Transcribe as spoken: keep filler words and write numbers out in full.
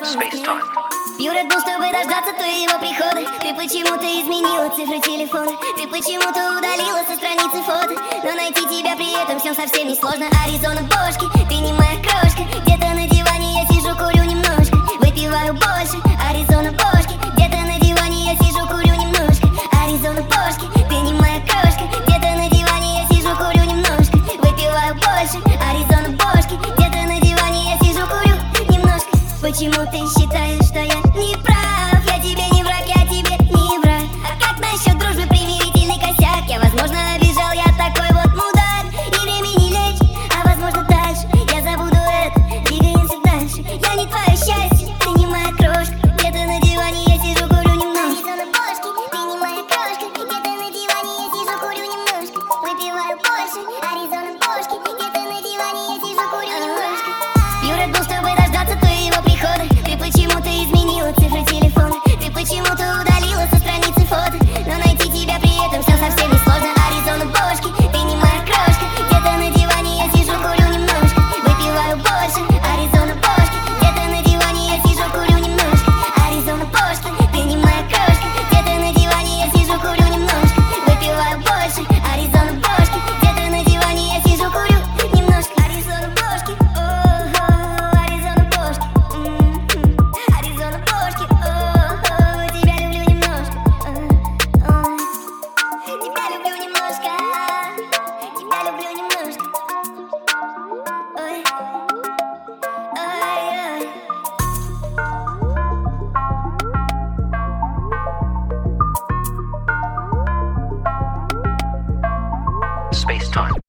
Space Time. Пью Red Bull, чтобы дождаться твоего прихода. Ты почему-то изменила цифры телефона. Ты почему-то удалила со страницы фото. Но найти тебя при этом всем совсем не сложно. Аризона бошки, ты не моя крошка. Где-то на диване я сижу, курю немножко. Выпиваю больше, Аризона бошки. Где-то на диване я сижу, курю немножко. Аризона бошки, ты не моя крошка. Где-то на диване я сижу, курю немножко. Выпиваю больше, Аризона бошки. Где-то на диване я сижу, курю немножко. Почему ты считаешь, что я не прав? Я тебе не враг, я тебе не враг. А как насчет дружбы, примирительный косяк? Я, возможно, обижал, я такой вот мудак. И времени лечь, а возможно дальше я забуду это, двигаемся дальше. Я не твое счастье, ты не моя крошка. Где-то на диване я сижу, курю немножко. Аризона бошки, ты не моя крошка. Где-то на диване я сижу, курю немножко. Выпиваю больше, Аризона бошки. Где-то на диване я сижу, курю немножко. Пью Red Bull, чтобы дождаться твоего прихода. Ты почему-то изменила цифры телефона. Ты почему-то удалила со страницы фото. Но найти тебя при этом все совсем не сложно. Аризона бошки, ты не моя крошка. Где-то на диване я сижу, курю немножко. Выпиваю больше, Аризона бошки. Где-то на диване я сижу, курю немножко. Аризона бошки, ты не моя крошка. Где-то на диване я сижу, курю немножко. Выпиваю больше, Аризона бошки. Где-то на диване я сижу, курю немножко. Аризона бошки, о-хо, Аризона бошки, м-м, Аризона бошки, о-хо, тебя люблю немножко, ой, тебя люблю немножко, тебя люблю немножко, ой, ой, ой. Space Time.